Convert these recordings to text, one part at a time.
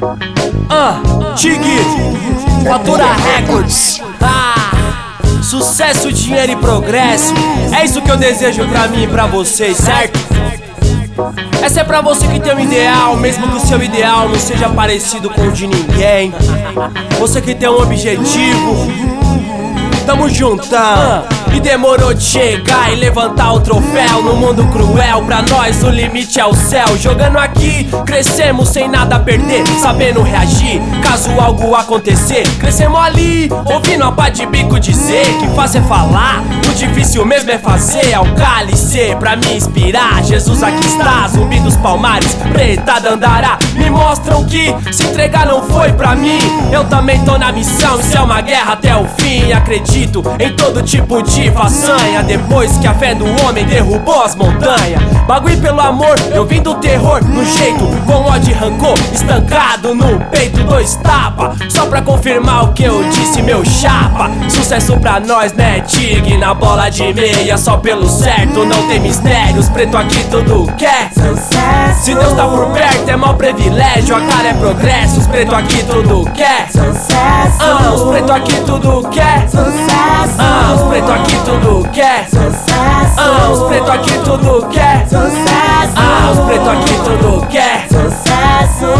Tig, Fatura Records. Sucesso, dinheiro e progresso. É isso que eu desejo pra mim e pra vocês, certo? Essa é pra você que tem um ideal, mesmo que o seu ideal não seja parecido com o de ninguém. Você que tem um objetivo, tamo juntão. E demorou de chegar e levantar o troféu. No mundo cruel, pra nós o limite é o céu. Jogando aqui, crescemos sem nada a perder, sabendo reagir caso algo acontecer. Crescemos ali, ouvindo a pá de bico dizer que fácil é falar, o difícil mesmo é fazer. Ao cálice pra me inspirar, Jesus aqui está. Zumbi dos Palmares, Preta Dandará, me mostram que se entregar não foi pra mim. Eu também tô na missão, isso é uma guerra até o fim. Acredito em todo tipo de façanha, depois que a fé do homem derrubou as montanhas. Bagulho pelo amor, eu vim do terror no jeito, com ódio e rancor estancado no peito. 2 tapas, só pra confirmar o que eu disse, meu chapa. Sucesso pra nós, né, Tig? Na bola de meia, só pelo certo, não tem mistérios. Preto aqui tudo quer sucesso. Se Deus tá por perto é mau privilégio, a cara é progresso. Os preto aqui tudo quer sucesso. Os preto aqui tudo quer sucesso. Os preto aqui tudo quer sucesso. Os preto aqui tudo quer sucesso. Os preto aqui tudo quer sucesso.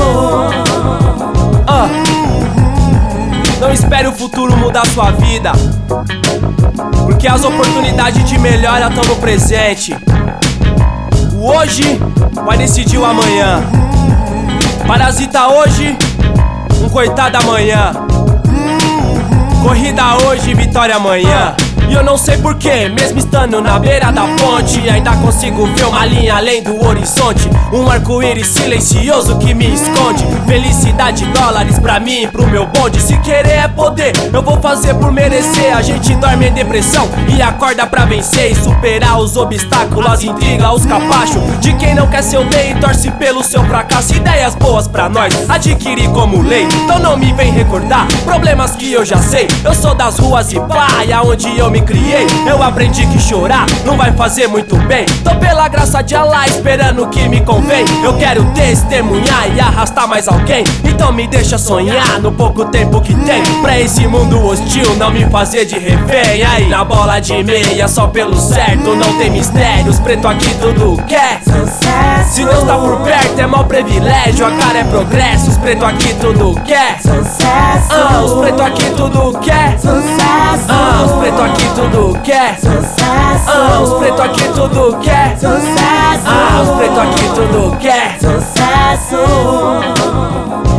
Não espere o futuro mudar sua vida, porque as oportunidades de melhora estão no presente. O hoje vai decidir o amanhã. Parasita hoje, um coitado amanhã. Corrida hoje, vitória amanhã. E eu não sei porquê, mesmo estando na beira da ponte, ainda consigo ver uma linha além do horizonte. Um arco-íris silencioso que me esconde felicidade, dólares pra mim e pro meu bonde. Se querer é poder, eu vou fazer por merecer. A gente dorme em depressão e acorda pra vencer e superar os obstáculos, as intrigas, os capachos de quem não quer seu bem e torce pelo seu fracasso. Ideias boas pra nós adquirir como lei, então não me vem recordar problemas que eu já sei. Eu sou das ruas e praia, onde eu me criei. Eu aprendi que chorar não vai fazer muito bem. Tô pela graça de Allah esperando o que me convém. Eu quero testemunhar e arrastar mais alguém, então me deixa sonhar no pouco tempo que tem, pra esse mundo hostil não me fazer de refém. Aí na bola de meia, só pelo certo, não tem mistérios. Preto aqui tudo quer sucesso. Se Deus tá por perto é mau privilégio, a cara é progresso. Os preto aqui tudo quer sucesso. Os preto aqui tudo quer sucesso. Os preto aqui tudo quer sucesso. Os preto aqui tudo quer sucesso. Os preto aqui tudo quer sucesso.